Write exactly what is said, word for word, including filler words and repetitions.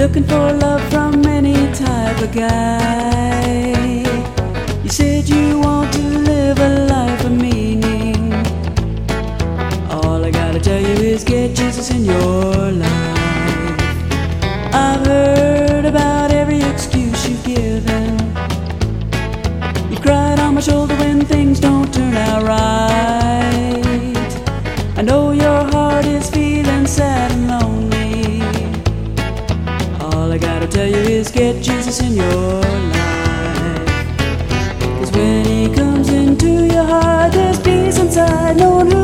looking for love from any type of guy. You said you want to live a life of meaning. All I gotta tell you is get Jesus in your life. I've heard about every excuse you've given. You cried on my shoulder when things don't turn out right. I know your heart is feeling sad and lonely. All I gotta tell you is get Jesus in your life. 'Cause when he comes into your heart, there's peace inside, no one who